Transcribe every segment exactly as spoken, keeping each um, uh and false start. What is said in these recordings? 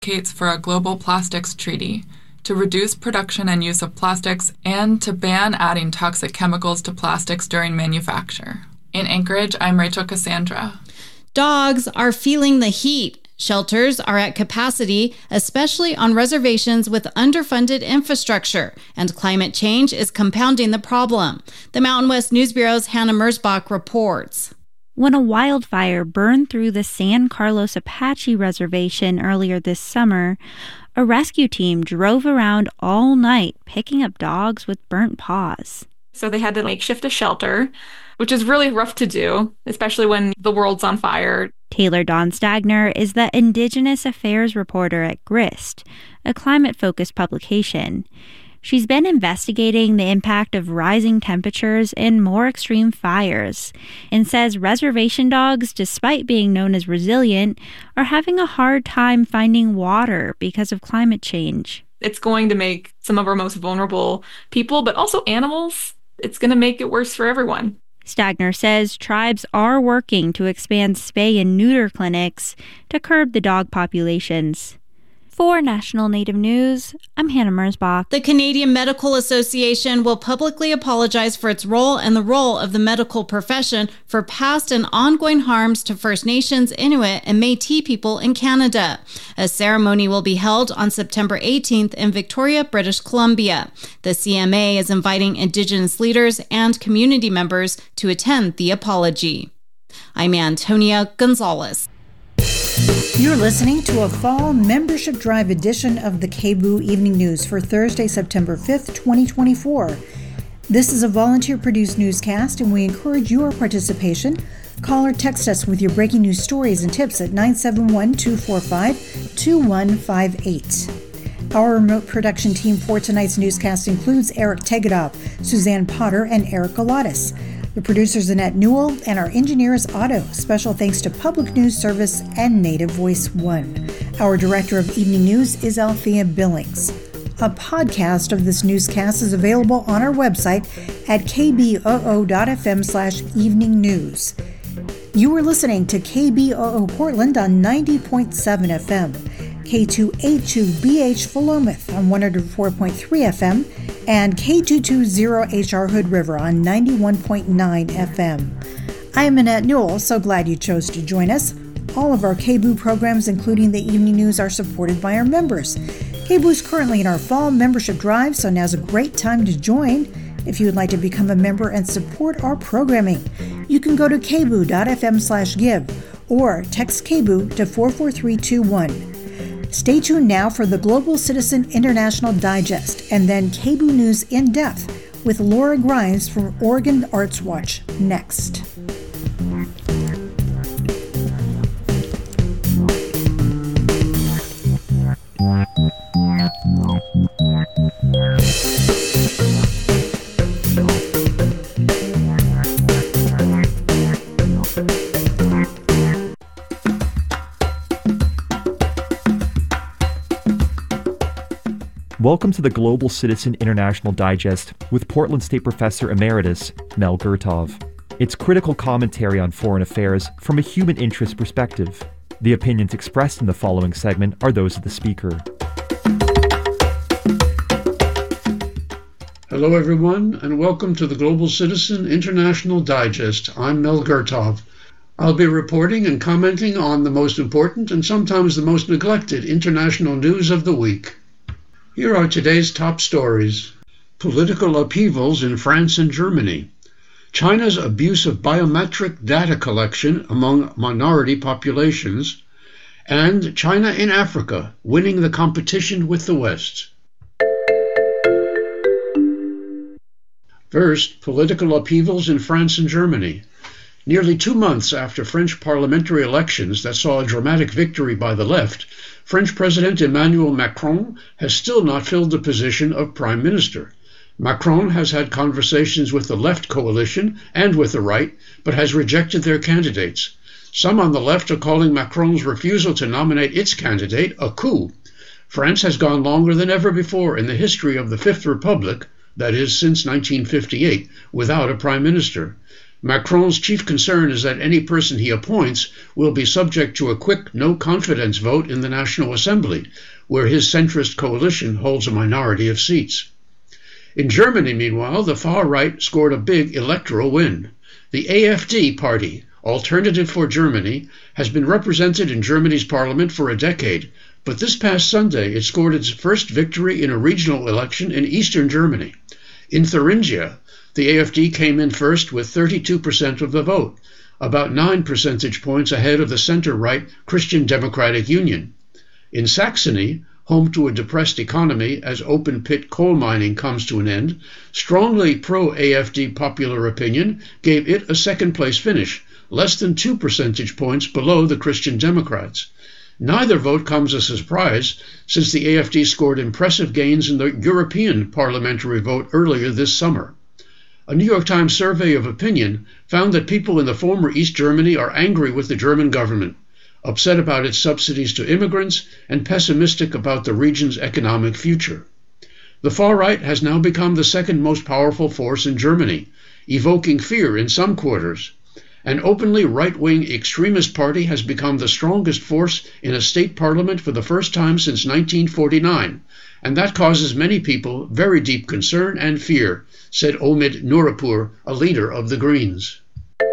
advocates for a global plastics treaty to reduce production and use of plastics and to ban adding toxic chemicals to plastics during manufacture. In Anchorage, I'm Rachel Cassandra. Dogs are feeling the heat. Shelters are at capacity, especially on reservations with underfunded infrastructure, and climate change is compounding the problem. The Mountain West News Bureau's Hannah Mersbach reports. When a wildfire burned through the San Carlos Apache Reservation earlier this summer, a rescue team drove around all night picking up dogs with burnt paws. So they had to makeshift a shelter, which is really rough to do, especially when the world's on fire. Taylor Dawn Stagner is the Indigenous Affairs reporter at GRIST, a climate-focused publication. She's been investigating the impact of rising temperatures and more extreme fires, and says reservation dogs, despite being known as resilient, are having a hard time finding water because of climate change. It's going to make some of our most vulnerable people, but also animals, it's going to make it worse for everyone. Stagner says tribes are working to expand spay and neuter clinics to curb the dog populations. For National Native News, I'm Hannah Mersbach. The Canadian Medical Association will publicly apologize for its role and the role of the medical profession for past and ongoing harms to First Nations, Inuit, and Métis people in Canada. A ceremony will be held on September eighteenth in Victoria, British Columbia. The C M A is inviting Indigenous leaders and community members to attend the apology. I'm Antonia Gonzalez. You're listening to a fall membership drive edition of the K B O O Evening News for Thursday, September fifth, twenty twenty-four. This is a volunteer-produced newscast, and we encourage your participation. Call or text us with your breaking news stories and tips at nine seven one, two four five, two one five eight. Our remote production team for tonight's newscast includes Eric Tegedoff, Suzanne Potter, and Eric Galatis. The producer's Annette Newell, and our engineer is Otto. Special thanks to Public News Service and Native Voice One. Our director of evening news is Althea Billings. A podcast of this newscast is available on our website at k b o o dot f m slash evening news. You are listening to K B O O Portland on ninety point seven F M, K two eighty-two B H Philomath on one oh four point three F M, and K two twenty H R Hood River on ninety-one point nine F M. I am Annette Newell, so glad you chose to join us. All of our K B O O programs, including the evening news, are supported by our members. K B O O is currently in our fall membership drive, so now's a great time to join. If you would like to become a member and support our programming, you can go to k b o o dot f m slash give or text K B O O to four four three two one. Stay tuned now for the Global Citizen International Digest and then K B O O News in Depth with Laura Grimes from Oregon Arts Watch next. Welcome to the Global Citizen International Digest with Portland State Professor Emeritus Mel Gurtov. It's critical commentary on foreign affairs from a human interest perspective. The opinions expressed in the following segment are those of the speaker. Hello everyone, and welcome to the Global Citizen International Digest. I'm Mel Gurtov. I'll be reporting and commenting on the most important and sometimes the most neglected international news of the week. Here are today's top stories. Political upheavals in France and Germany. China's abuse of biometric data collection among minority populations. And China in Africa, winning the competition with the West. First, political upheavals in France and Germany. Nearly two months after French parliamentary elections that saw a dramatic victory by the left, French President Emmanuel Macron has still not filled the position of Prime Minister. Macron has had conversations with the left coalition and with the right, but has rejected their candidates. Some on the left are calling Macron's refusal to nominate its candidate a coup. France has gone longer than ever before in the history of the Fifth Republic, that is, since nineteen fifty-eight, without a prime minister. Macron's chief concern is that any person he appoints will be subject to a quick no-confidence vote in the National Assembly, where his centrist coalition holds a minority of seats. In Germany, meanwhile, the far right scored a big electoral win. The A F D party, Alternative for Germany, has been represented in Germany's parliament for a decade, but this past Sunday it scored its first victory in a regional election in eastern Germany. In Thuringia, the A F D came in first with thirty-two percent of the vote, about nine percentage points ahead of the center-right Christian Democratic Union. In Saxony, home to a depressed economy as open-pit coal mining comes to an end, strongly pro-A F D popular opinion gave it a second-place finish, less than two percentage points below the Christian Democrats. Neither vote comes as a surprise, since the A F D scored impressive gains in the European parliamentary vote earlier this summer. A New York Times survey of opinion found that people in the former East Germany are angry with the German government, upset about its subsidies to immigrants, and pessimistic about the region's economic future. The far right has now become the second most powerful force in Germany, evoking fear in some quarters. An openly right-wing extremist party has become the strongest force in a state parliament for the first time since nineteen forty-nine, and that causes many people very deep concern and fear, said Omid Nuripur, a leader of the Greens.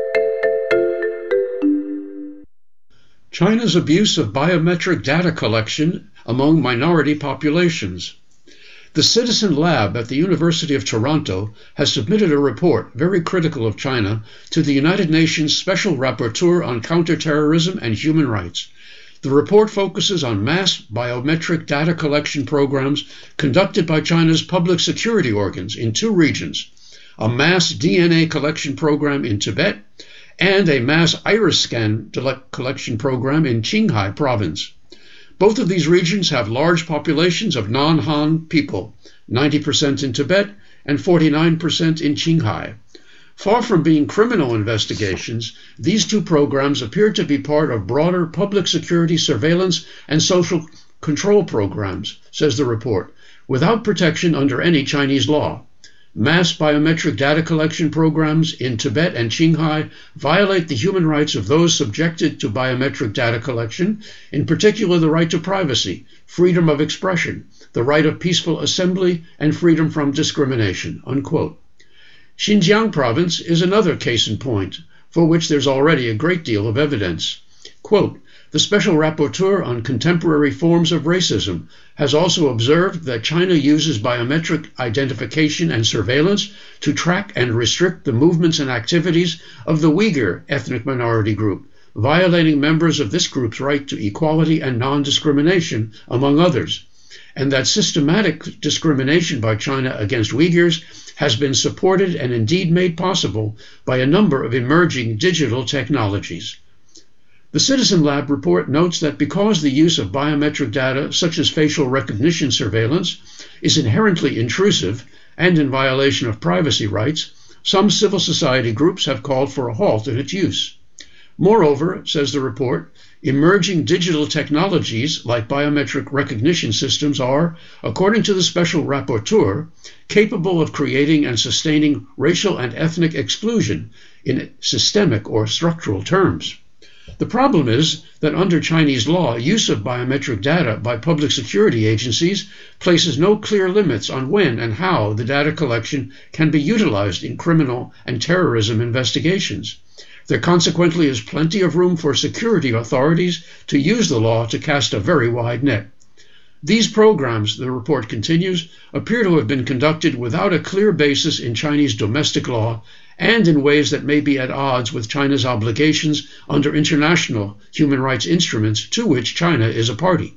China's abuse of biometric data collection among minority populations. The Citizen Lab at the University of Toronto has submitted a report very critical of China to the United Nations Special Rapporteur on Counterterrorism and Human Rights. The report focuses on mass biometric data collection programs conducted by China's public security organs in two regions, a mass D N A collection program in Tibet and a mass iris scan collection program in Qinghai province. Both of these regions have large populations of non-Han people, ninety percent in Tibet and forty-nine percent in Qinghai. Far from being criminal investigations, these two programs appear to be part of broader public security surveillance and social control programs, says the report, without protection under any Chinese law. Mass biometric data collection programs in Tibet and Qinghai violate the human rights of those subjected to biometric data collection, in particular the right to privacy, freedom of expression, the right of peaceful assembly, and freedom from discrimination, unquote. Xinjiang province is another case in point, for which there's already a great deal of evidence. Quote, the Special Rapporteur on Contemporary Forms of Racism has also observed that China uses biometric identification and surveillance to track and restrict the movements and activities of the Uyghur ethnic minority group, violating members of this group's right to equality and non-discrimination, among others, and that systematic discrimination by China against Uyghurs has been supported and indeed made possible by a number of emerging digital technologies. The Citizen Lab report notes that because the use of biometric data, such as facial recognition surveillance, is inherently intrusive and in violation of privacy rights, some civil society groups have called for a halt in its use. Moreover, says the report, emerging digital technologies like biometric recognition systems are, according to the Special Rapporteur, capable of creating and sustaining racial and ethnic exclusion in systemic or structural terms. The problem is that under Chinese law, use of biometric data by public security agencies places no clear limits on when and how the data collection can be utilized in criminal and terrorism investigations. There consequently is plenty of room for security authorities to use the law to cast a very wide net. These programs, the report continues, appear to have been conducted without a clear basis in Chinese domestic law and in ways that may be at odds with China's obligations under international human rights instruments to which China is a party.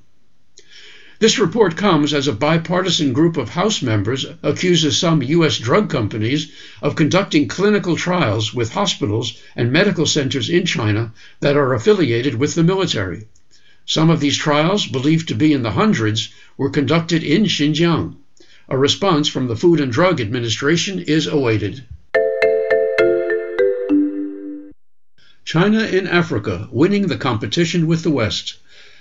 This report comes as a bipartisan group of House members accuses some U S drug companies of conducting clinical trials with hospitals and medical centers in China that are affiliated with the military. Some of these trials, believed to be in the hundreds, were conducted in Xinjiang. A response from the Food and Drug Administration is awaited. China in Africa, winning the competition with the West.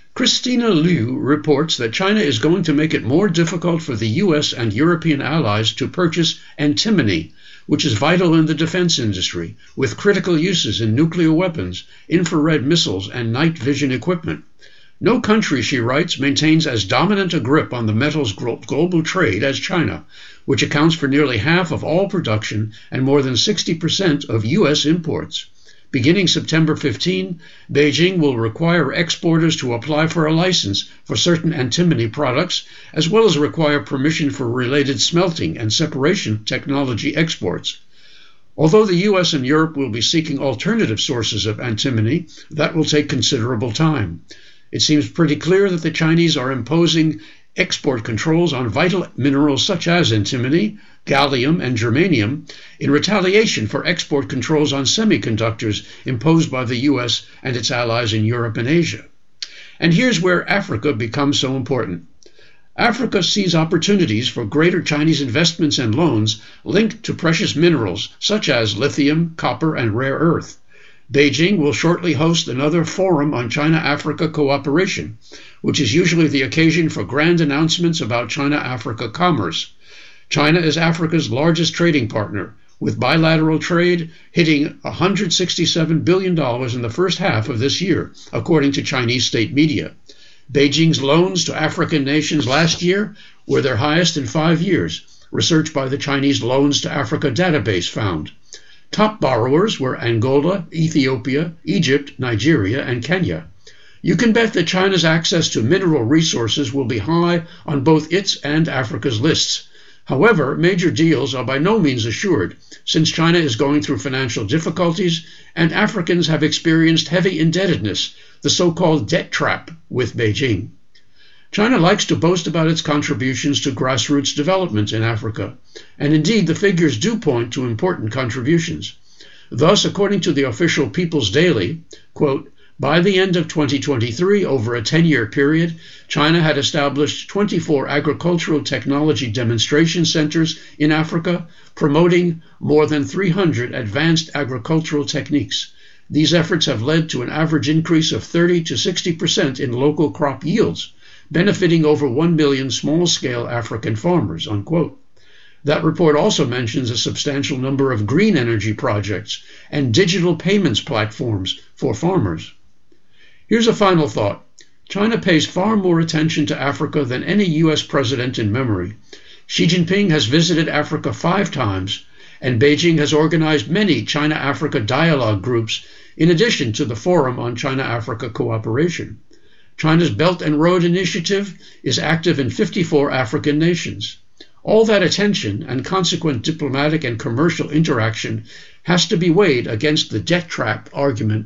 Christina Liu reports that China is going to make it more difficult for the U S and European allies to purchase antimony, which is vital in the defense industry, with critical uses in nuclear weapons, infrared missiles, and night vision equipment. No country, she writes, maintains as dominant a grip on the metal's global trade as China, which accounts for nearly half of all production and more than sixty percent of U S imports. Beginning September fifteenth, Beijing will require exporters to apply for a license for certain antimony products, as well as require permission for related smelting and separation technology exports. Although the U S and Europe will be seeking alternative sources of antimony, that will take considerable time. It seems pretty clear that the Chinese are imposing export controls on vital minerals such as antimony, gallium, and germanium in retaliation for export controls on semiconductors imposed by the U S and its allies in Europe and Asia. And here's where Africa becomes so important. Africa sees opportunities for greater Chinese investments and loans linked to precious minerals such as lithium, copper, and rare earth. Beijing will shortly host another Forum on China-Africa Cooperation, which is usually the occasion for grand announcements about China-Africa commerce. China is Africa's largest trading partner, with bilateral trade hitting one hundred sixty-seven billion dollars in the first half of this year, according to Chinese state media. Beijing's loans to African nations last year were their highest in five years, research by the Chinese Loans to Africa database found. Top borrowers were Angola, Ethiopia, Egypt, Nigeria, and Kenya. You can bet that China's access to mineral resources will be high on both its and Africa's lists. However, major deals are by no means assured, since China is going through financial difficulties and Africans have experienced heavy indebtedness, the so-called debt trap, with Beijing. China likes to boast about its contributions to grassroots development in Africa, and indeed the figures do point to important contributions. Thus, according to the official People's Daily, quote, by the end of twenty twenty-three, over a ten-year period, China had established twenty-four agricultural technology demonstration centers in Africa, promoting more than three hundred advanced agricultural techniques. These efforts have led to an average increase of thirty to sixty percent in local crop yields, benefiting over one million small-scale African farmers, unquote. That report also mentions a substantial number of green energy projects and digital payments platforms for farmers. Here's a final thought. China pays far more attention to Africa than any U S president in memory. Xi Jinping has visited Africa five times, and Beijing has organized many China-Africa dialogue groups in addition to the Forum on China-Africa Cooperation. China's Belt and Road Initiative is active in fifty-four African nations. All that attention and consequent diplomatic and commercial interaction has to be weighed against the debt trap argument.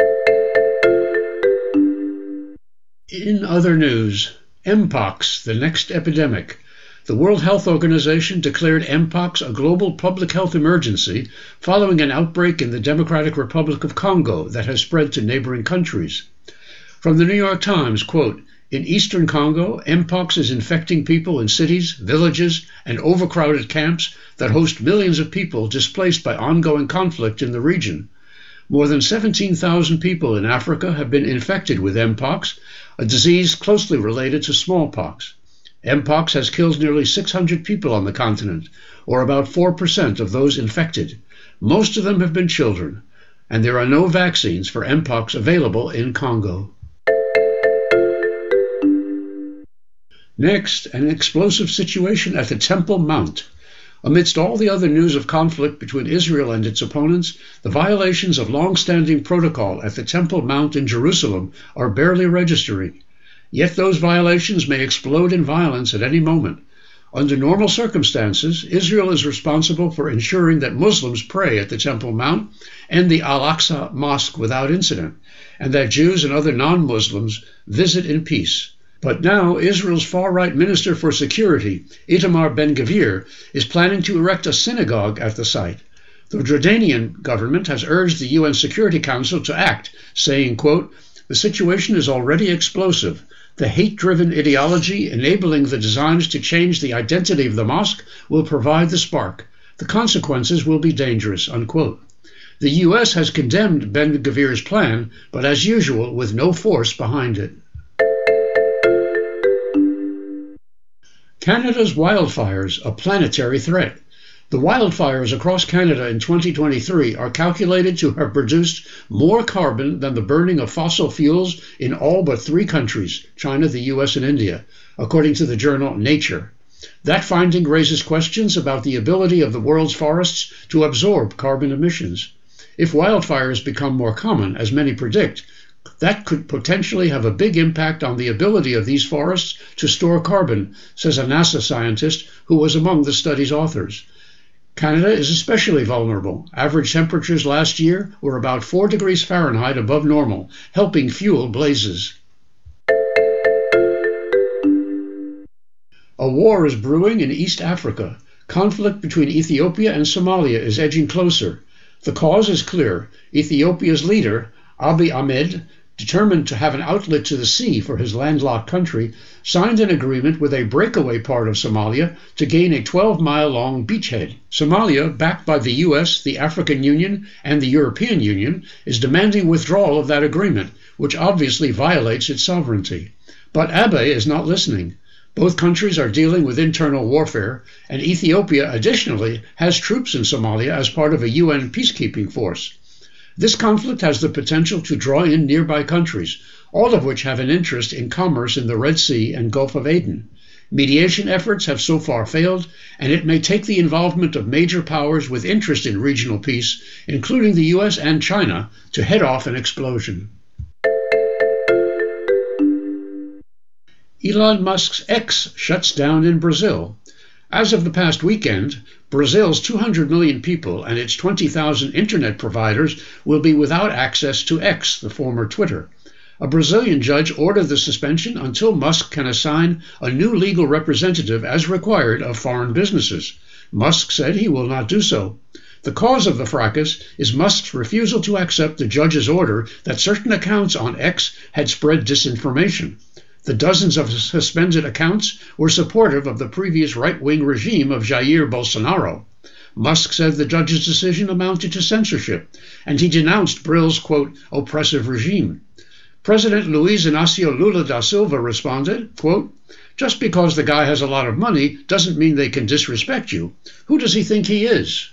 In other news, Mpox, the next epidemic. The World Health Organization declared Mpox a global public health emergency following an outbreak in the Democratic Republic of Congo that has spread to neighboring countries. From the New York Times, quote, in eastern Congo, Mpox is infecting people in cities, villages, and overcrowded camps that host millions of people displaced by ongoing conflict in the region. More than seventeen thousand people in Africa have been infected with Mpox, a disease closely related to smallpox. Mpox has killed nearly six hundred people on the continent, or about four percent of those infected. Most of them have been children, and there are no vaccines for Mpox available in Congo. Next, an explosive situation at the Temple Mount. Amidst all the other news of conflict between Israel and its opponents, the violations of long-standing protocol at the Temple Mount in Jerusalem are barely registering. Yet those violations may explode in violence at any moment. Under normal circumstances, Israel is responsible for ensuring that Muslims pray at the Temple Mount and the Al-Aqsa Mosque without incident, and that Jews and other non-Muslims visit in peace. But now Israel's far-right Minister for Security, Itamar Ben-Gvir, is planning to erect a synagogue at the site. The Jordanian government has urged the U N Security Council to act, saying, quote, the situation is already explosive. The hate-driven ideology enabling the designs to change the identity of the mosque will provide the spark. The consequences will be dangerous, unquote. The U S has condemned Ben-Gvir's plan, but as usual, with no force behind it. Canada's wildfires, a planetary threat. The wildfires across Canada in twenty twenty-three are calculated to have produced more carbon than the burning of fossil fuels in all but three countries, China, the U S, and India, according to the journal Nature. That finding raises questions about the ability of the world's forests to absorb carbon emissions. If wildfires become more common, as many predict, that could potentially have a big impact on the ability of these forests to store carbon, says a NASA scientist who was among the study's authors. Canada is especially vulnerable. Average temperatures last year were about four degrees Fahrenheit above normal, helping fuel blazes. A war is brewing in East Africa. Conflict between Ethiopia and Somalia is edging closer. The cause is clear. Ethiopia's leader, Abiy Ahmed, determined to have an outlet to the sea for his landlocked country, signed an agreement with a breakaway part of Somalia to gain a twelve-mile-long beachhead. Somalia, backed by the U S, the African Union, and the European Union, is demanding withdrawal of that agreement, which obviously violates its sovereignty. But Abiy is not listening. Both countries are dealing with internal warfare, and Ethiopia additionally has troops in Somalia as part of a U N peacekeeping force. This conflict has the potential to draw in nearby countries, all of which have an interest in commerce in the Red Sea and Gulf of Aden. Mediation efforts have so far failed, and it may take the involvement of major powers with interest in regional peace, including the U S and China, to head off an explosion. Elon Musk's X shuts down in Brazil. As of the past weekend, Brazil's two hundred million people and its twenty thousand internet providers will be without access to X, the former Twitter. A Brazilian judge ordered the suspension until Musk can assign a new legal representative as required of foreign businesses. Musk said he will not do so. The cause of the fracas is Musk's refusal to accept the judge's order that certain accounts on X had spread disinformation. The dozens of suspended accounts were supportive of the previous right-wing regime of Jair Bolsonaro. Musk said the judge's decision amounted to censorship, and he denounced Brazil's, quote, oppressive regime. President Luiz Inácio Lula da Silva responded, quote, just because the guy has a lot of money doesn't mean they can disrespect you. Who does he think he is?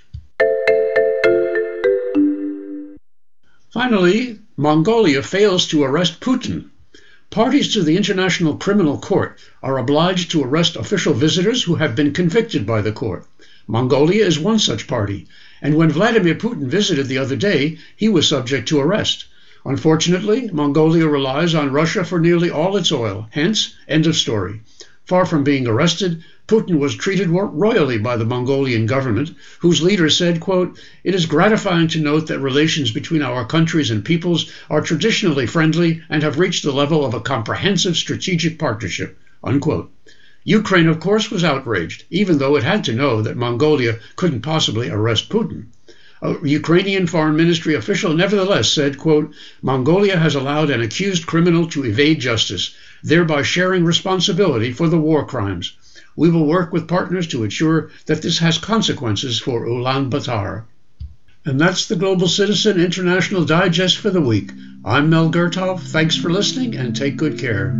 Finally, Mongolia fails to arrest Putin. Parties to the International Criminal Court are obliged to arrest official visitors who have been convicted by the court. Mongolia is one such party, and when Vladimir Putin visited the other day, he was subject to arrest. Unfortunately, Mongolia relies on Russia for nearly all its oil, hence, end of story. Far from being arrested, Putin was treated royally by the Mongolian government, whose leader said, quote, it is gratifying to note that relations between our countries and peoples are traditionally friendly and have reached the level of a comprehensive strategic partnership, unquote. Ukraine, of course, was outraged, even though it had to know that Mongolia couldn't possibly arrest Putin. A Ukrainian foreign ministry official nevertheless said, quote, Mongolia has allowed an accused criminal to evade justice, thereby sharing responsibility for the war crimes. We will work with partners to ensure that this has consequences for Ulaanbaatar. And that's the Global Citizen International Digest for the week. I'm Mel Gertov. Thanks for listening and take good care.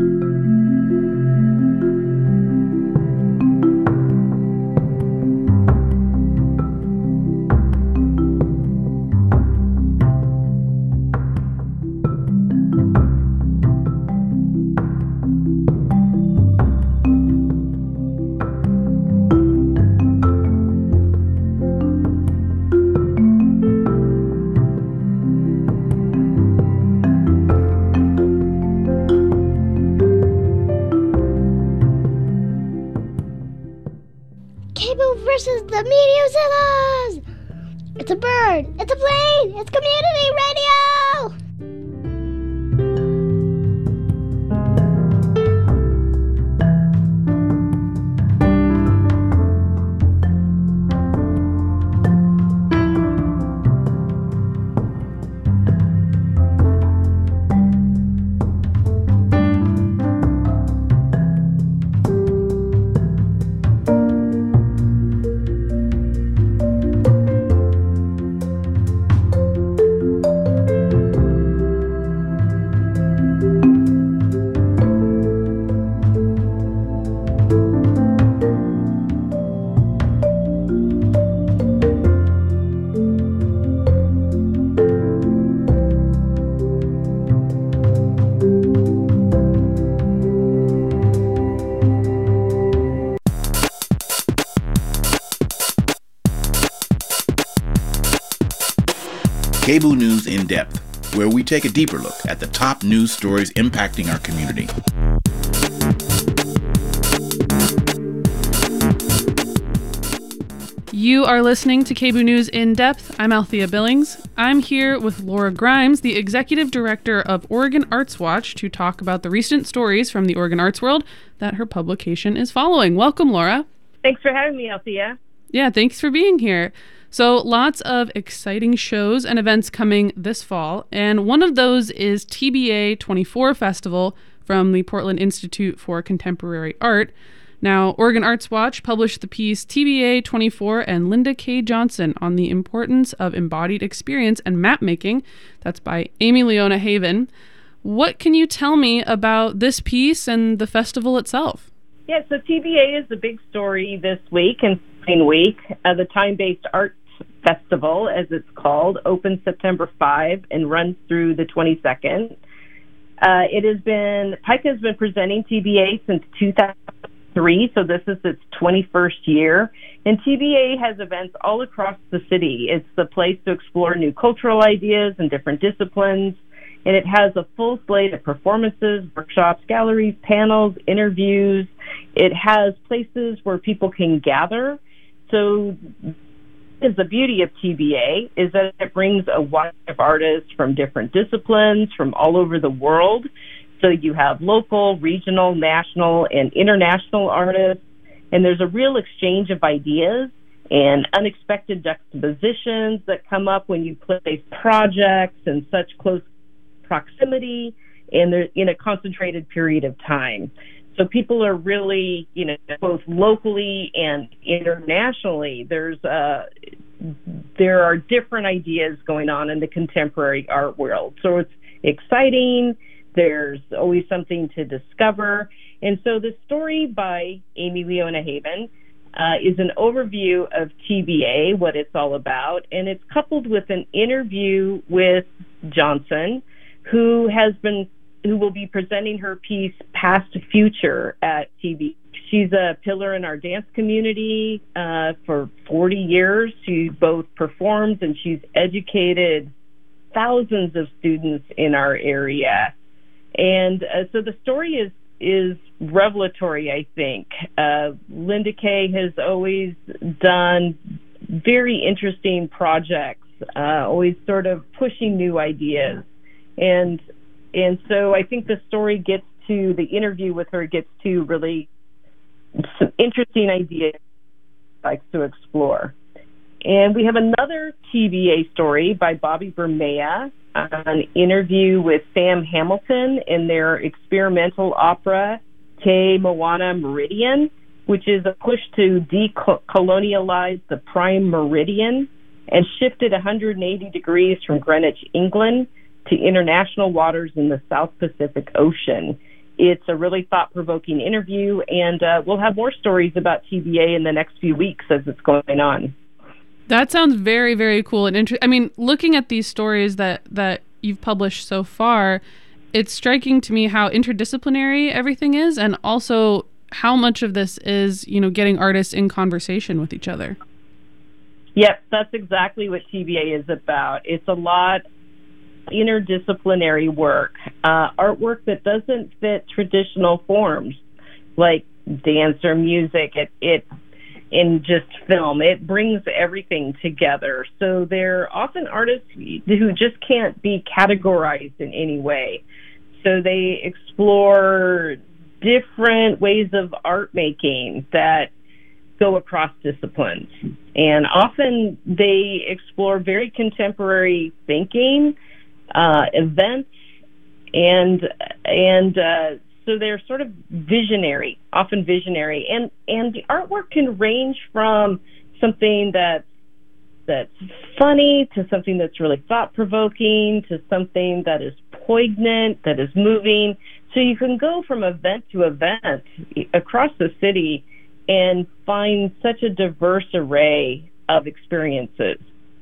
Versus the Meteozilla's! It's a bird! It's a plane! It's community radio! K B O O News In Depth, where we take a deeper look at the top news stories impacting our community. You are listening to K B O O News In Depth. I'm Althea Billings. I'm here with Laura Grimes, the Executive Director of Oregon Arts Watch, to talk about the recent stories from the Oregon arts world that her publication is following. Welcome, Laura. Thanks for having me, Althea. Yeah, thanks for being here. So lots of exciting shows and events coming this fall, and one of those is T B A twenty-four Festival from the Portland Institute for Contemporary Art. Now, Oregon Arts Watch published the piece T B A twenty-four and Linda K. Johnson on the Importance of Embodied Experience and Map Making. That's by Amy Leona Haven. What can you tell me about this piece and the festival itself? Yeah, so T B A is the big story this week and Spring Week. Uh, the Time-Based Arts Festival, as it's called, opens September fifth and runs through the twenty-second. Uh, it has been, PICA has been presenting T B A since two thousand three, so this is its twenty-first year. And T B A has events all across the city. It's the place to explore new cultural ideas and different disciplines. And it has a full slate of performances, workshops, galleries, panels, interviews. It has places where people can gather. So is the beauty of T B A is that it brings a wide of artists from different disciplines from all over the world. So you have local, regional, national, and international artists, and there's a real exchange of ideas and unexpected juxtapositions that come up when you place projects in such close proximity and they're in a concentrated period of time. So people are really, you know, both locally and internationally, there's uh, there are different ideas going on in the contemporary art world. So it's exciting. There's always something to discover. And so the story by Amy Leona Haven uh, is an overview of T B A, what it's all about, and it's coupled with an interview with Johnson, who has been, who will be presenting her piece Past Future at T B A. She's a pillar in our dance community uh, for forty years. She both performs and she's educated thousands of students in our area. And uh, so the story is is revelatory, I think. Uh, Linda Kay has always done very interesting projects, uh, always sort of pushing new ideas. And and so I think the story gets to, the interview with her gets to really some interesting ideas likes to explore. And we have another T B A story by Bobby Bermea, an interview with Sam Hamilton in their experimental opera, Te Moana Meridian, which is a push to decolonialize the prime meridian and shift it one hundred eighty degrees from Greenwich, England, to international waters in the South Pacific Ocean. It's a really thought-provoking interview, and uh, we'll have more stories about T B A in the next few weeks as it's going on. That sounds very, very cool and interesting. I mean, looking at these stories that, that you've published so far, it's striking to me how interdisciplinary everything is, and also how much of this is, you know, getting artists in conversation with each other. Yep, that's exactly what T B A is about. It's a lot interdisciplinary work, uh, artwork that doesn't fit traditional forms like dance or music. It, it in just film. It brings everything together. So they're often artists who just can't be categorized in any way. So they explore different ways of art making that go across disciplines. And often they explore very contemporary thinking, uh, events, and and uh, so they're sort of visionary, often visionary. And and the artwork can range from something that's that's funny to something that's really thought-provoking to something that is poignant, that is moving. So you can go from event to event across the city and find such a diverse array of experiences.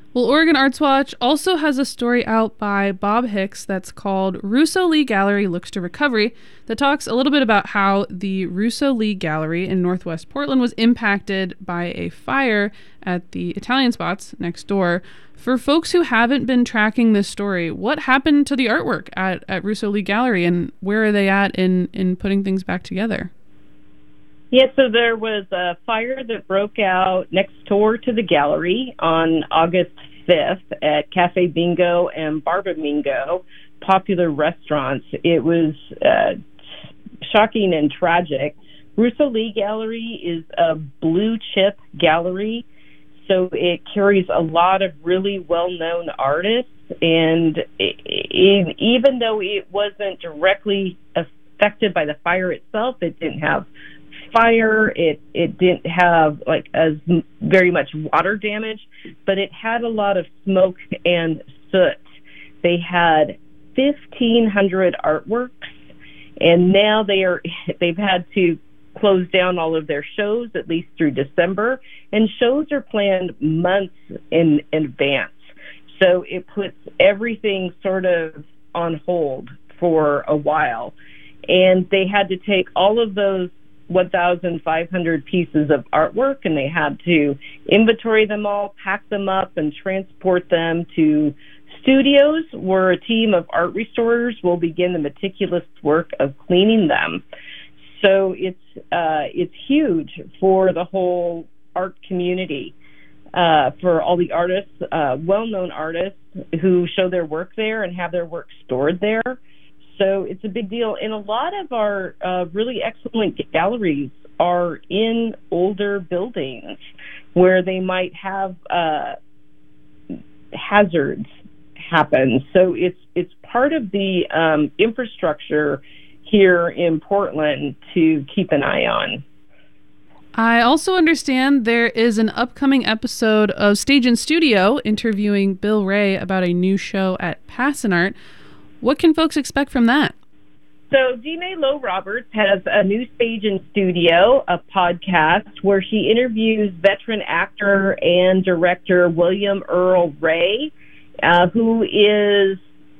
Well, Oregon Arts Watch also has a story out by Bob Hicks that's called Russo Lee Gallery Looks to Recovery that talks a little bit about how the Russo Lee Gallery in Northwest Portland was impacted by a fire at the Italian Spots next door. For folks who haven't been tracking this story, what happened to the artwork at, at Russo Lee Gallery, and where are they at in, in putting things back together? Yeah, so there was a fire that broke out next door to the gallery on August fifth at Cafe Bingo and Barba Mingo, popular restaurants. It was uh, shocking and tragic. Russo Lee Gallery is a blue chip gallery, so it carries a lot of really well-known artists, and it, it, even though it wasn't directly affected by the fire itself, it didn't have fire, it it didn't have like as very much water damage, but it had a lot of smoke and soot. They had fifteen hundred artworks, and now they are they've had to close down all of their shows at least through December, and shows are planned months in, in advance. So it puts everything sort of on hold for a while, and they had to take all of those one thousand five hundred pieces of artwork, and they had to inventory them all, pack them up, and transport them to studios where a team of art restorers will begin the meticulous work of cleaning them. So it's uh, it's huge for the whole art community, uh, for all the artists, uh, well-known artists who show their work there and have their work stored there. So it's a big deal. And a lot of our uh, really excellent galleries are in older buildings where they might have uh, hazards happen. So it's it's part of the um, infrastructure here in Portland to keep an eye on. I also understand there is an upcoming episode of Stage and Studio interviewing Bill Ray about a new show at Passanart. What can folks expect from that? So Dime Lowe Roberts has a new Stage and Studio, a podcast where she interviews veteran actor and director William Earl Ray, uh, who is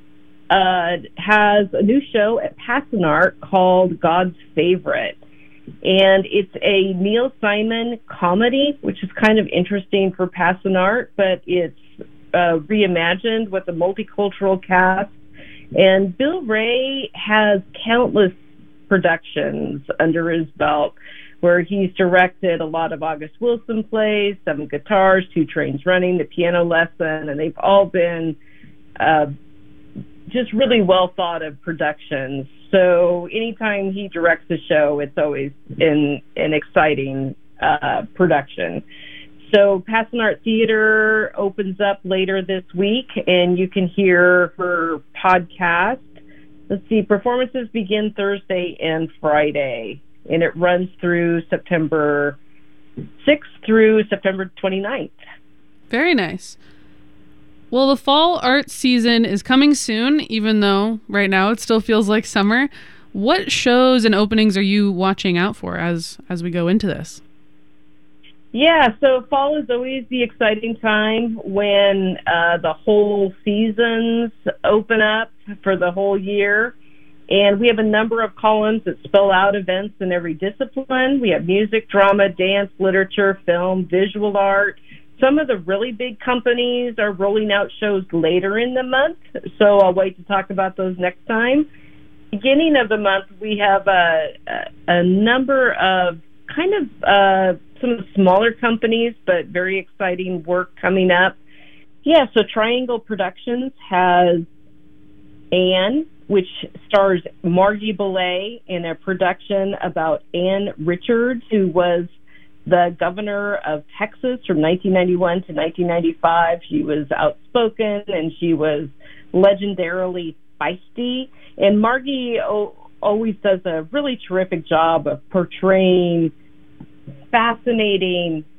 uh, has a new show at Passanart called God's Favorite. And it's a Neil Simon comedy, which is kind of interesting for Passanart, but it's uh, reimagined with a multicultural cast. And Bill Ray has countless productions under his belt where he's directed a lot of August Wilson plays, Seven Guitars, Two Trains Running, The Piano Lesson, and they've all been uh, just really well thought of productions. So anytime he directs a show, it's always in an exciting uh, production. So Passanart Theater opens up later this week, and you can hear her podcast. Let's see, performances begin Thursday and Friday, and it runs through September sixth through September twenty-ninth. Very nice. Well, the fall art season is coming soon, even though right now it still feels like summer. What shows and openings are you watching out for as as we go into this? Yeah, so fall is always the exciting time when uh, the whole seasons open up for the whole year. And we have a number of columns that spell out events in every discipline. We have music, drama, dance, literature, film, visual art. Some of the really big companies are rolling out shows later in the month, so I'll wait to talk about those next time. Beginning of the month, we have a, a, a number of kind of uh, some of the smaller companies, but very exciting work coming up. Yeah, so Triangle Productions has Anne, which stars Margie Belay in a production about Ann Richards, who was the governor of Texas from nineteen ninety-one to nineteen ninety-five. She was outspoken and she was legendarily feisty. And Margie o- always does a really terrific job of portraying fascinating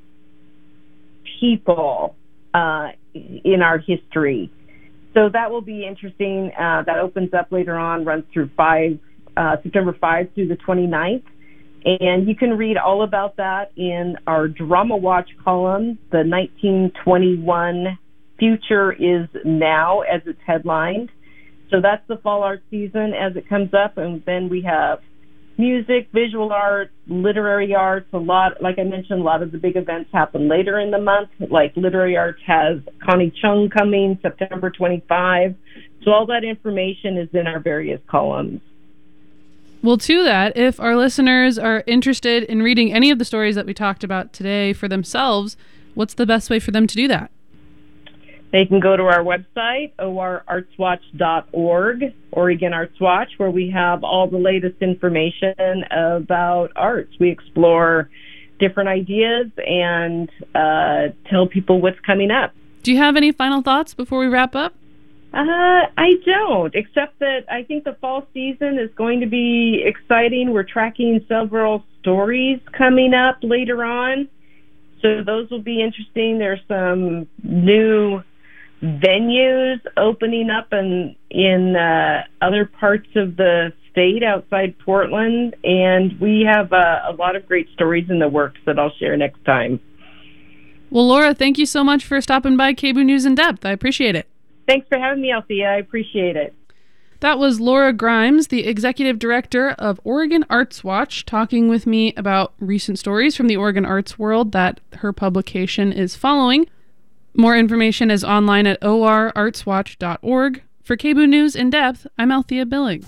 people uh, in our history. So that will be interesting. Uh, that opens up later on, runs through five, uh, September fifth through the twenty-ninth. And you can read all about that in our Drama Watch column, the nineteen twenty-one Future is Now as it's headlined. So that's the fall art season as it comes up. And then we have music, visual art, literary arts, a lot, like I mentioned, a lot of the big events happen later in the month. Like literary arts has Connie Chung coming September twenty-fifth. So all that information is in our various columns. Well, to that, if our listeners are interested in reading any of the stories that we talked about today for themselves, what's the best way for them to do that? They can go to our website, O R arts watch dot org, Oregon Arts Watch, where we have all the latest information about arts. We explore different ideas and uh, tell people what's coming up. Do you have any final thoughts before we wrap up? Uh, I don't, except that I think the fall season is going to be exciting. We're tracking several stories coming up later on, so those will be interesting. There's some new venues opening up in, in uh, other parts of the state outside Portland, and we have uh, a lot of great stories in the works that I'll share next time. Well, Laura, thank you so much for stopping by K B O O News in Depth. I appreciate it. Thanks for having me, Althea. I appreciate it. That was Laura Grimes, the Executive Director of Oregon Arts Watch, talking with me about recent stories from the Oregon arts world that her publication is following. More information is online at O R arts watch dot org. For K B O O News in Depth, I'm Althea Billing.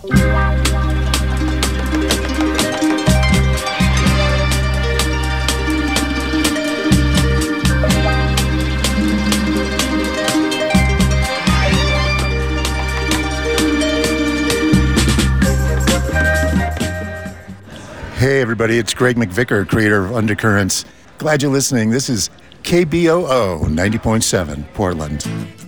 Hey everybody, it's Greg McVicker, creator of Undercurrents. Glad you're listening. This is K B O O ninety point seven, Portland.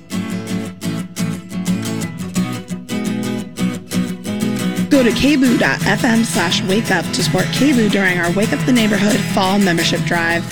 Go to k b o o dot f m slash wake up to support K B O O during our Wake Up the Neighborhood Fall Membership Drive.